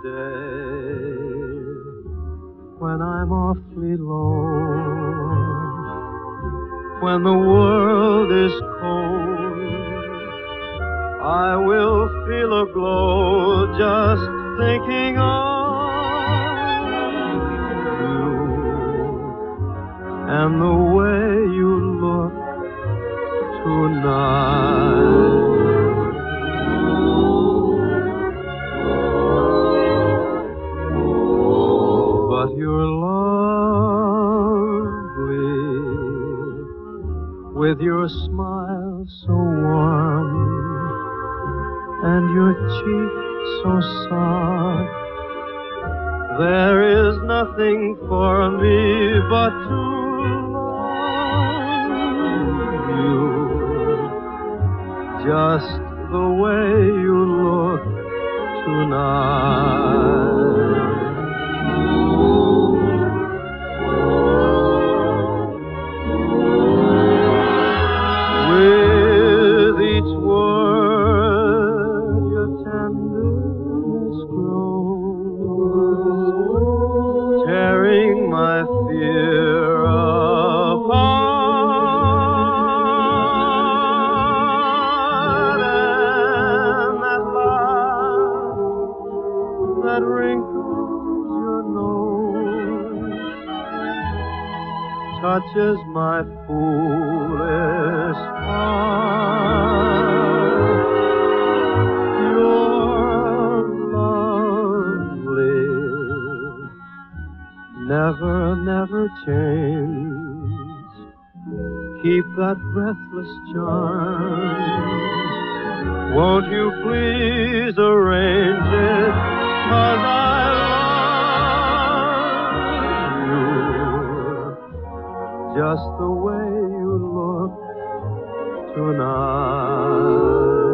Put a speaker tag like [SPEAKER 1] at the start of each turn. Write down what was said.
[SPEAKER 1] day when I'm awfully low, when the world is cold, I will feel a glow just thinking of you and the way you look tonight. But you're lovely with your smile so warm and your cheek so soft. There is nothing for me but to love you just the way you look tonight. With each word your tenderness grows, tearing my fear apart. And at last, that wrinkles your nose touches my foolish heart. You're lovely, never, never change. Keep that breathless charm. Won't you please arrange it? 'Cause I just the way you look tonight.